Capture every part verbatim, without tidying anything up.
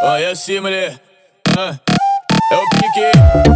Olha assim, mulher. Ah, é o pique.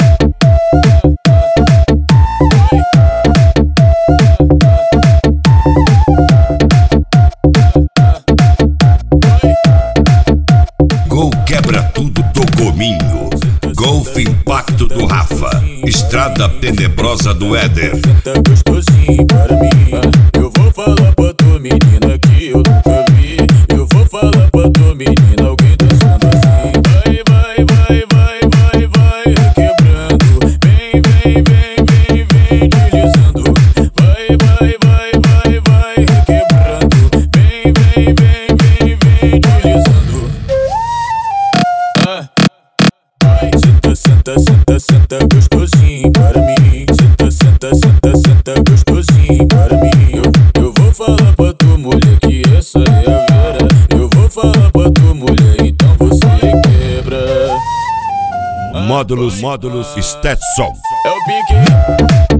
Gol quebra tudo do Gominho. Golf Impacto do Rafa. Estrada tenebrosa do Éder. Tá gostosinho para mim. Eu vou falar pra tua menina que eu nunca vi. Eu vou falar pra tua menina alguém dançando assim. Vai, vai, vai, vai, vai, vai requebrando. Vem, vem, vem, vem, vem deslizando. Vai, vai, vai, vai, vai requebrando. Vem, vem, vem, vem, vem deslizando. Ah, vai, senta, senta, senta, senta gostosinho para mim. Senta, senta, senta, senta gostosinho para mim. Eu, eu vou falar pra tua mulher que essa é a Vera. Eu vou falar pra tua mulher, então você quebra. Módulos, módulos, Stetson. É o pique.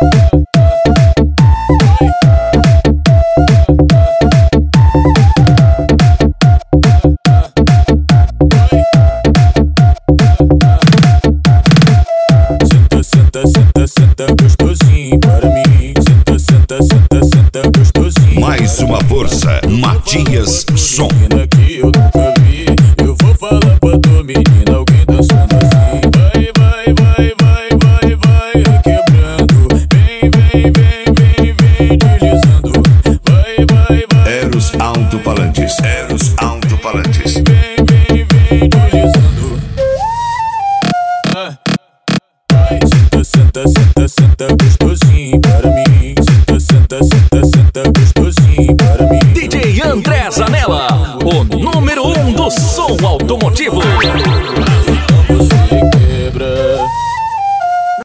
Senta, senta, senta gostosinho para mim. Senta, senta, senta, senta gostosinho. Mais uma força, Matias Som. Menina que eu nunca vi. Eu vou falar pra tua menina alguém dançando assim. Vai, vai, vai, vai, vai, vai requebrando. Vem, vem, vem, vem, vem deslizando. Vai, vai, vai. Eros Alto-Falantes. Eros Alto-Falantes. Vem, vem, vem deslizando. Ah, vai, senta, senta, senta, senta gostosinho para mim. Senta, senta, senta, senta gostosinho para mim. D J André Zanella, o número um do som automotivo.